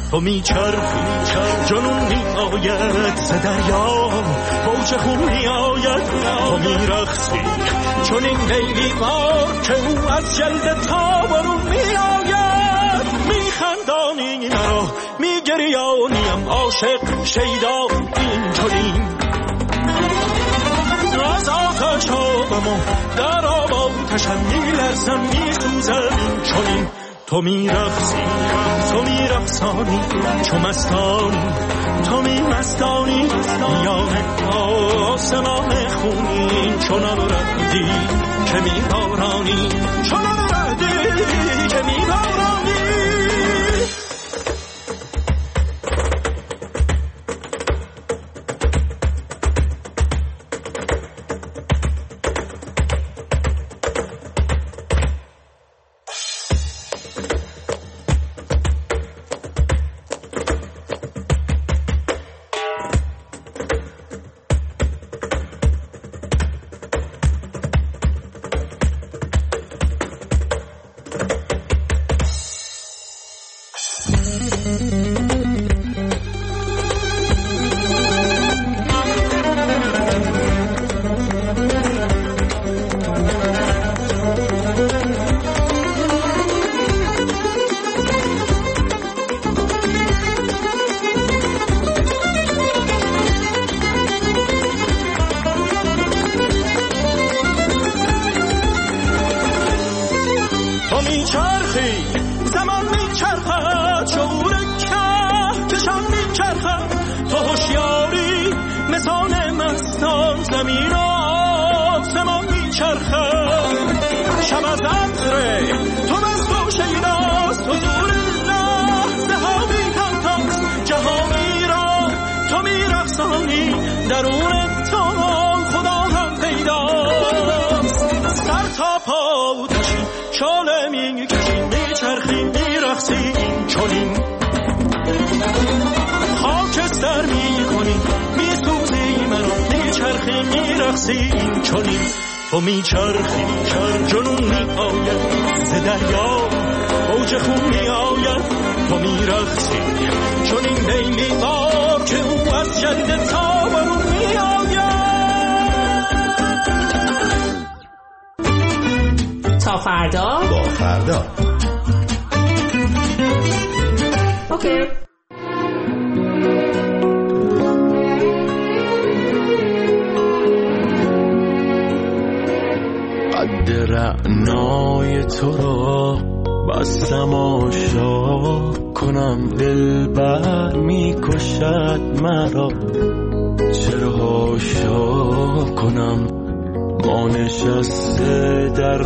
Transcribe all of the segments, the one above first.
تو میچرخی جنون میآید ز دریا موج خون میآید تو میرقصی چون این لیلی مار که او از جلد تابرون میآید میخندانی مرا میگریانیم عاشق شیدا اینطوریم از آتش آبم و در آب آتشم میلرزم میسوزم اینچنین تو میرقصی تو میرقصانی چو مستانی تو میمستانی میان آسمان خونین چنان ردی که میبارانی چنان ردی که میبارانی تو میچرخی جنون میآید ز دریا موج خون میآید تو میرقصی چون این لیلی مار که او از جلد تابرون میآید تا فردا با فردا اوکی. رعنای تو را بستم آشا کنم دلبر میکشد مرا چرا هاشا کنم ما نشسته در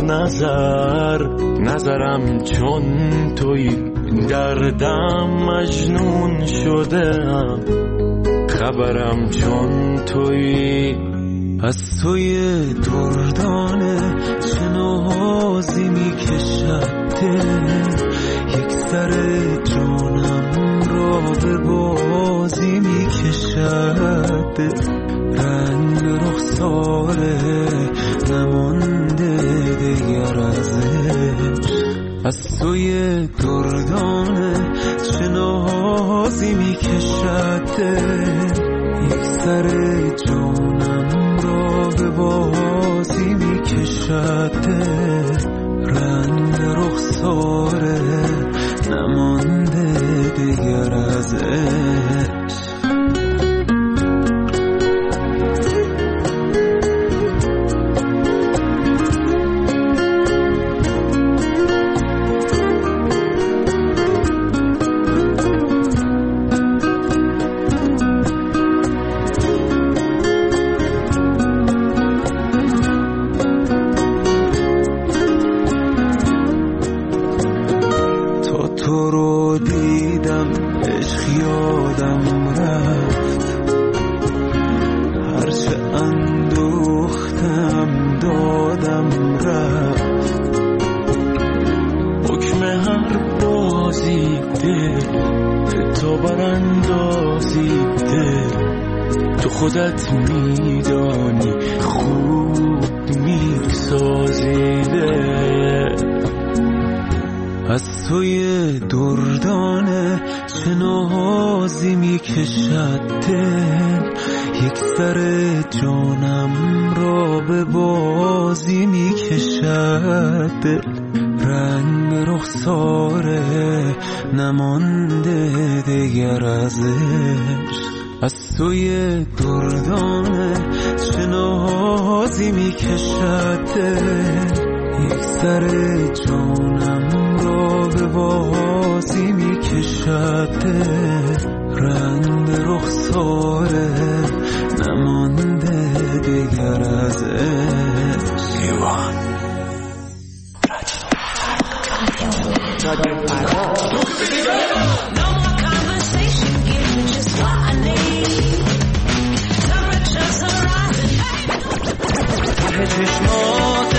نظرم چون توی دردم مجنون شدم خبرم چون توی از توی دردانه چه نازی میکشد یک سر جانم را به بازی میکشد رنگ رخساره نمانده دیگر ازش از توی دردانه چه نازی میکشد یک سر جانم را به بازی میکشد رنگ رخساره نمانده دیگر ازش خودت میدانی خوب میسازیده از توی دردانه چه نازی میکشد دل، یک سر جانم را به بازی میکشد دل. رنگ رخساره نمانده دیگر ازش، از توی دردانه چه نازی میکشد دل، یک سر جانم را به بازی میکشد دل. رنگ رخساره نمانده دیگر ازش. چشمات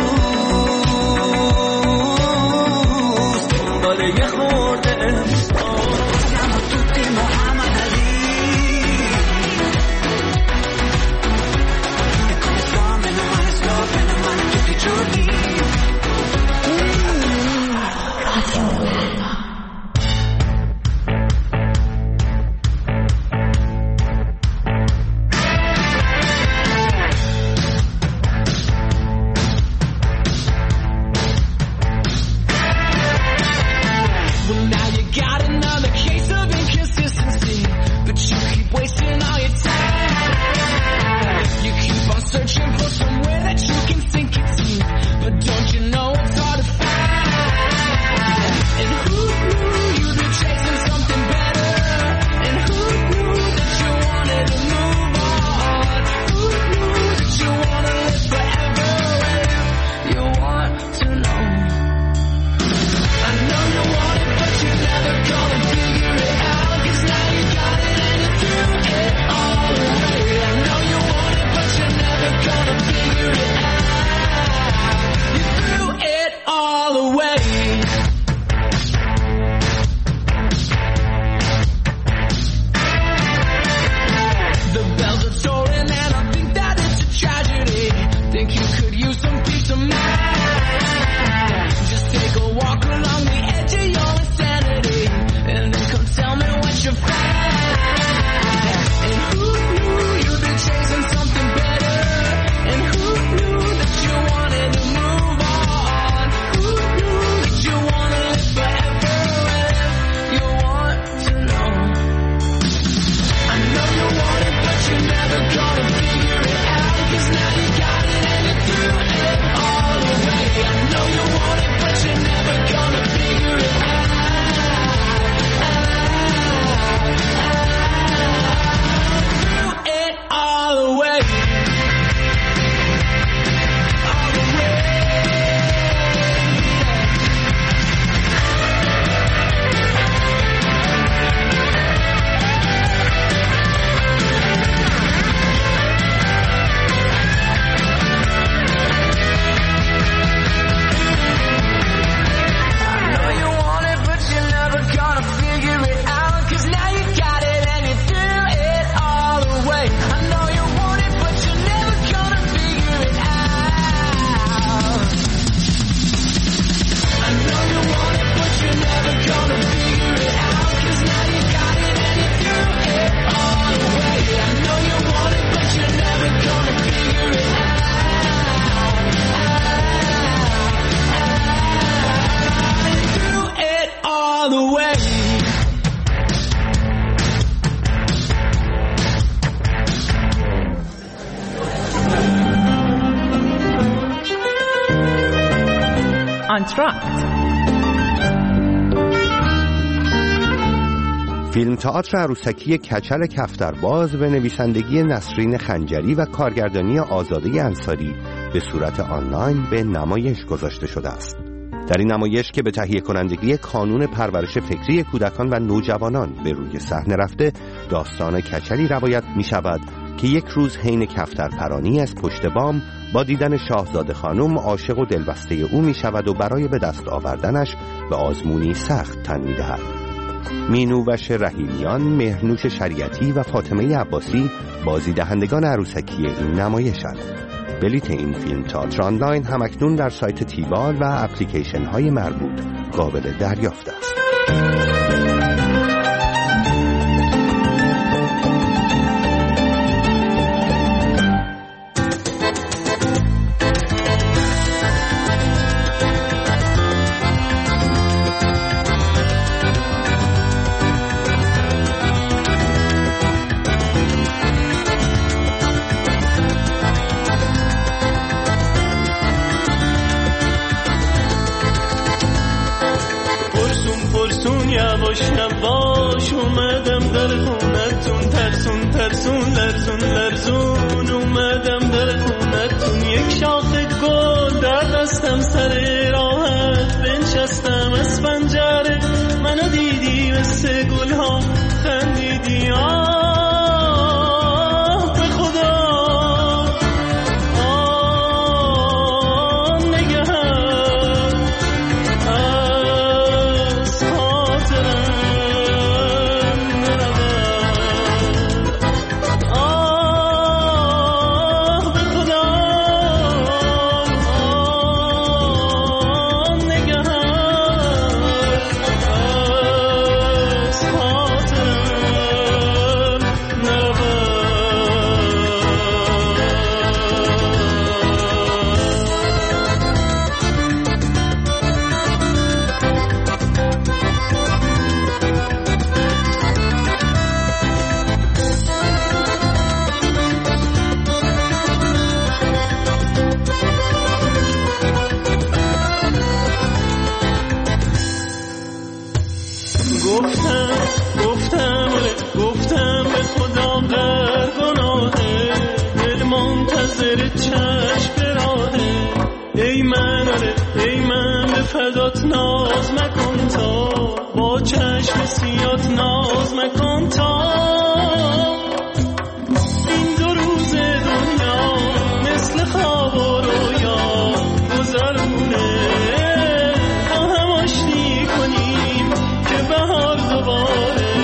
امروز داره یه خورده siamo tutti Muhammad Ali e come slow meno tutti i giorni. آنتراکت. فیلم تئاتر عروسکی کچل کفترباز به نویسندگی نسرین خنجری و کارگردانی آزاده انصاری به صورت آنلاین به نمایش گذاشته شده است. در این نمایش که به تهیه کنندگی کانون پرورش فکری کودکان و نوجوانان به روی صحنه رفته، داستان کچلی روایت می شود که یک روز حین کفترپرانی از پشت بام با دیدن شاهزاده خانم عاشق و دلبسته او می شود و برای به دست آوردنش به آزمونی سخت تن می دهد. مینوش رحیمیان، مهرنوش شریعتی و فاطمه عباسی بازیدهندگان عروسکی این نمایشند. بلیت این فیلم تئاتر آنلاین همکنون در سایت تیبال و اپلیکیشن های مربوط قابل دریافت است. یواش اومدم در خونتون، ترسون ترسون لرزون لرزون اومدم در خونتون. یک شاخه گل در دستم سر راحت بنشستم از پنجره، منو دیدی مثل گل ها خندیدی. آه به خدا آه نگهت از خاطرم گفتم به خدا در گناهه، دل منتظر چشم به راهه. ای من به فدات ناز مکن تا، با چشم سیات ناز مکن تا. این دو روز دنیا مثل خواب و رویا گذرونه، با هم آشتی کنیم که بهار دوباره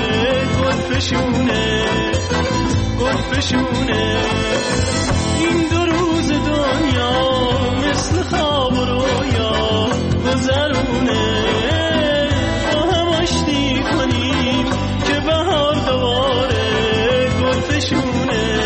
گلفشونه. این دو روز دنیا مثل خواب و رویا گذرونه، با هم آشتی کنیم که بهار دوباره گلفشونه.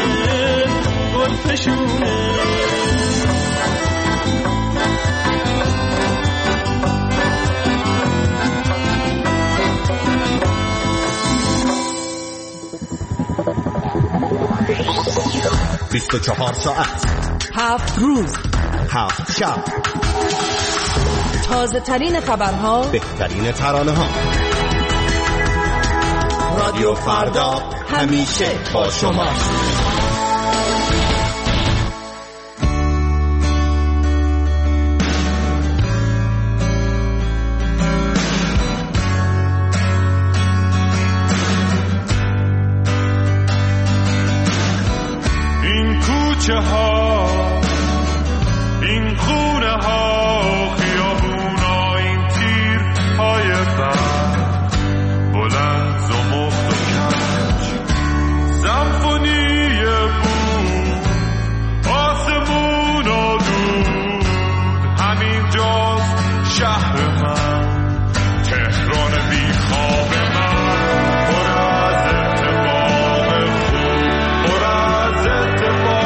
24 ساعت 7 روز 7 شب، تازه ترین خبرها، بهترین ترانه ها. رادیو فردا همیشه با شماست. کوچه ها، این خونه ها، خیابون ها، این تیر های برق بلند زمخت و کج، سمفونی بود آسمون و دود. همین جاست شهر من، تهران بی خواب من، پر از اتفاق خوب، پر از اتفاق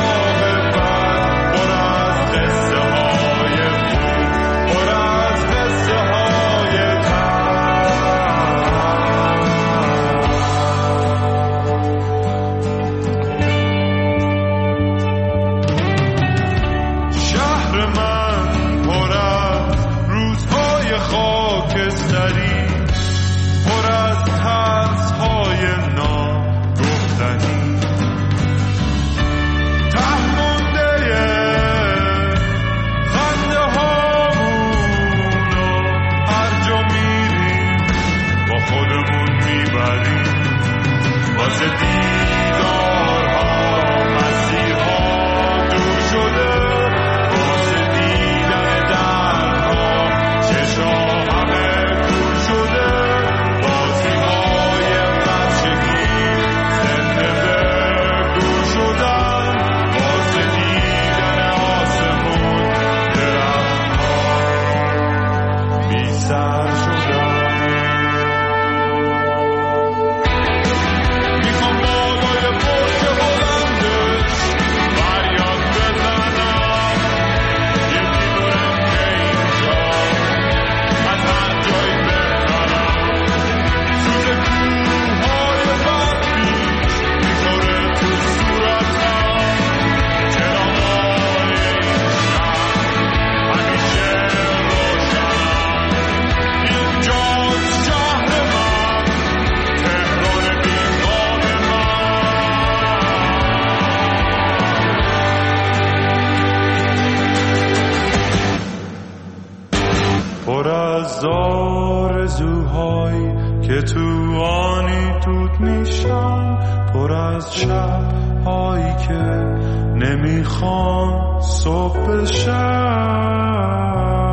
هایی که تو آنی دود میشن، پر از شب هایی که نمیخوان صبح بشن.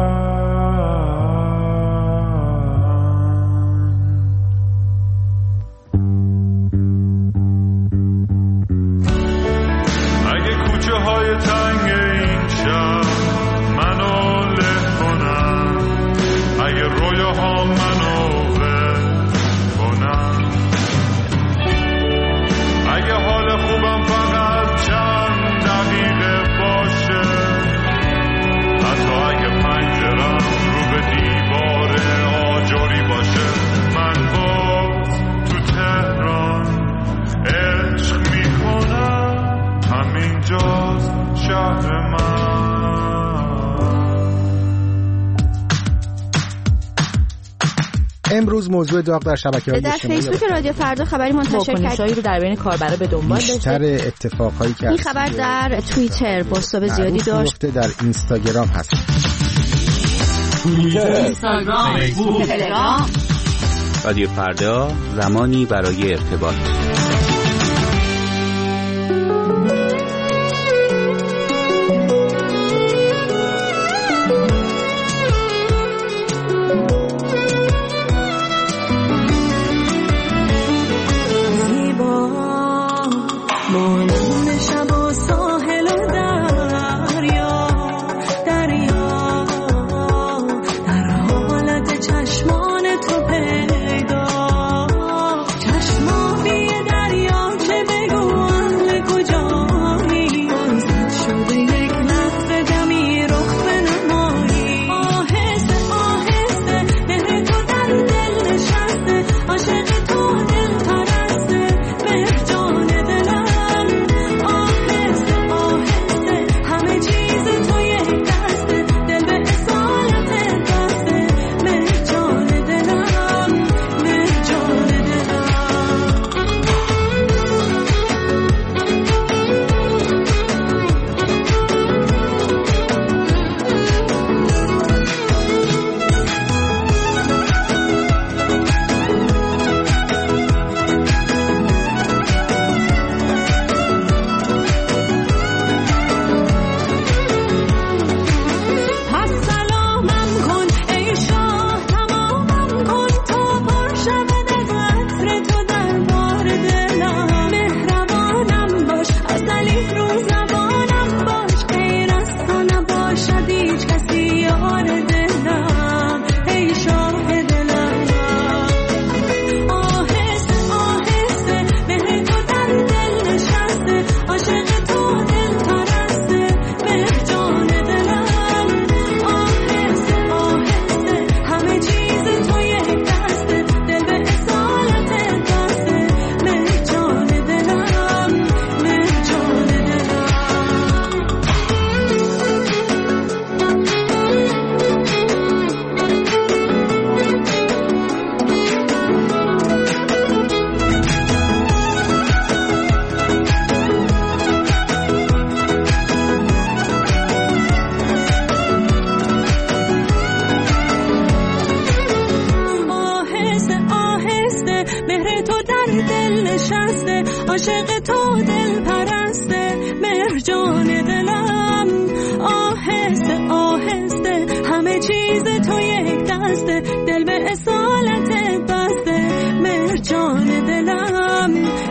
های تنگ این شب منو له کنن، اگه رویاها منو ول کنن، اگه حال خوبم فقط چند دقیقه باشه، حتی اگه پنجرم رو به دیوار آجری باشه، من باز تو تهران عشق میکنم، همینجاست شهر من. امروز موضوع داغ در شبکه‌های اجتماعی در فیسبوک رادیو فردا خبری منتشر کرد رو در بین کاربرا به دنبال داشت. بیشتر اتفاقایی که این خبر در توییتر بازتاب زیادی داشت، در اینستاگرام هست، اینستاگرام، فیسبوک، تلگرام. رادیو فردا، زمانی برای ارتباط. عاشق تو دل پرسته مرجان دلم، آهسته آهسته همه چیز تو یک دسته، دل به اصالت بسته مرجان دلم،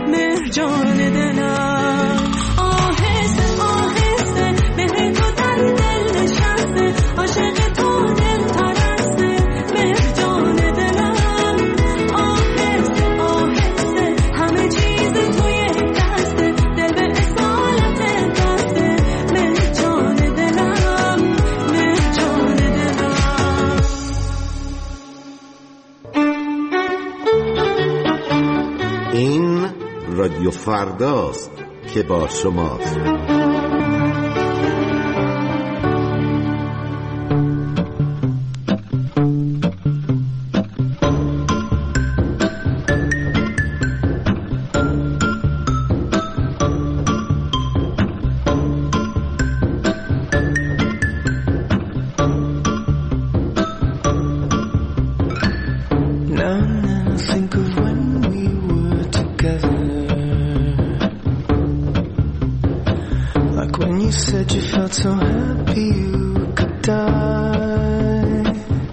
مرجان دلم. آهسته آهسته مهر تو در دل نشسته، عاشق تو دل پرسته مرجان دلم، آهسته آهسته همه چیز تو یک دسته، دل به اصالت بسته مرجان دلم، مرجان دلم. این رادیو فرداست که با شماست. نه think of when we were together, like when you said you felt so happy you could die.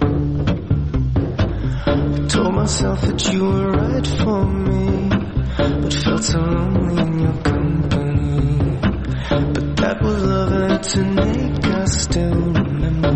I told myself that you were right for me, but felt so lonely in your company. But that was love and to make us still remember.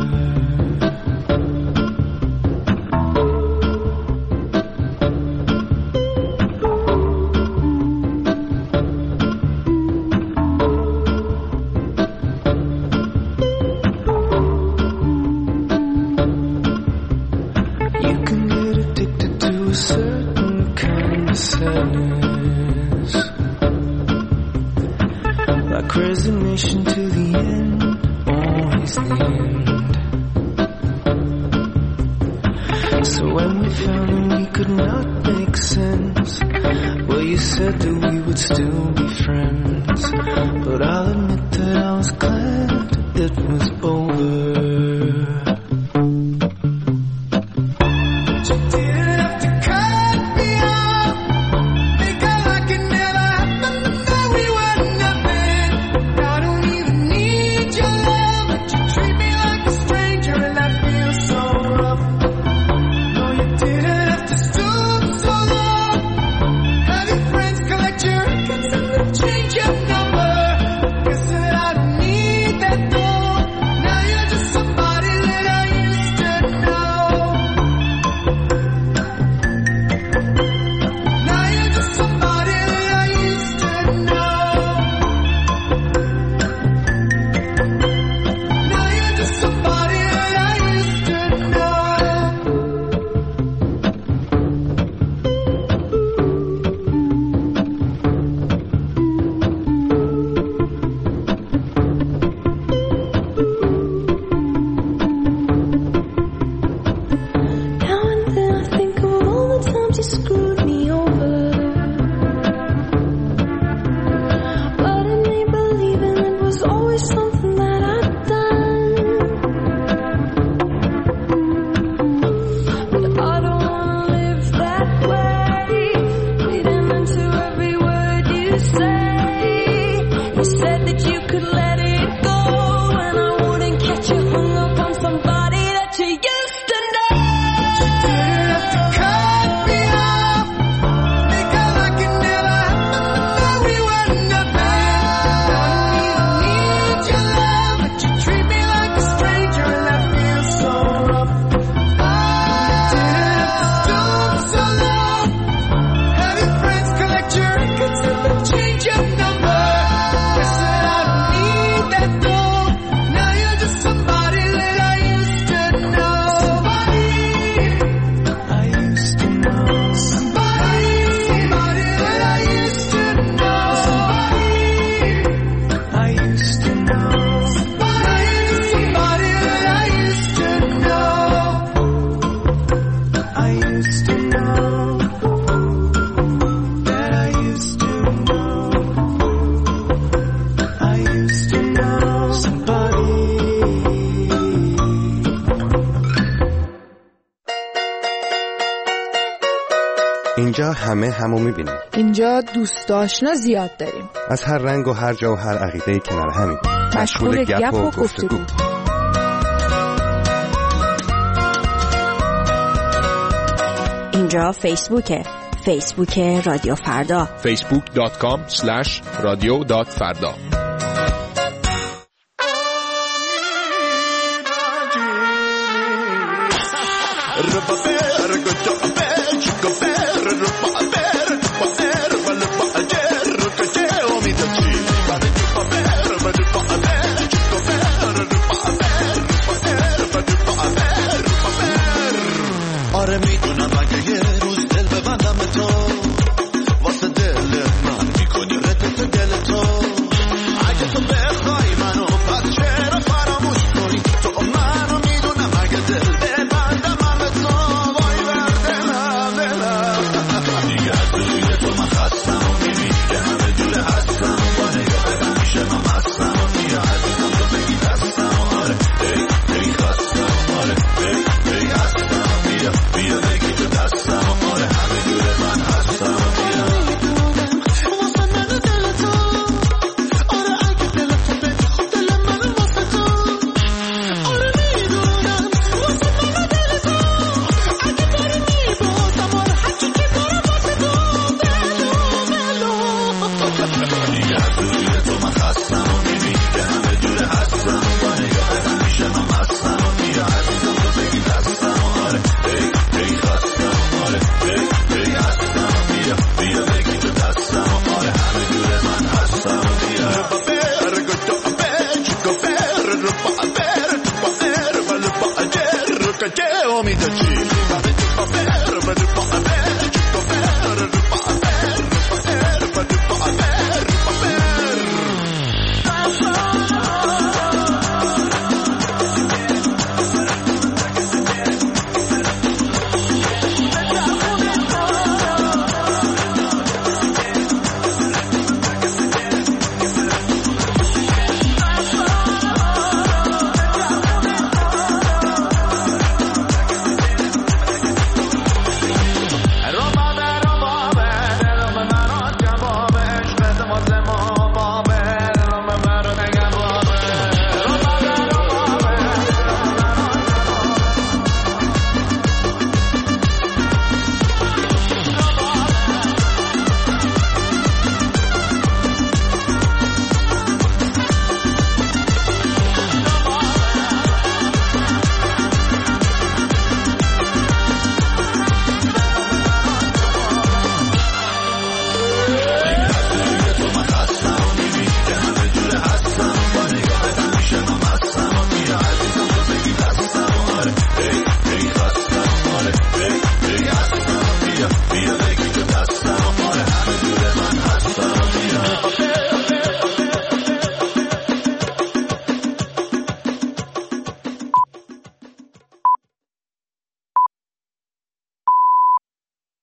Resignation to the end, always the end. So when we found that we could not make sense, well, you said that we would still be friends. But I'll admit that I was glad it was over. اینجا همه همو میبینیم. اینجا دوست آشنا زیاد داریم. از هر رنگ و هر جا و هر عقیده کنار همین. مشغول گپ و گفتگو. اینجا فیسبوکه. فیسبوک رادیو فردا. facebook.com/radio.farda. آره میدونم اگه یه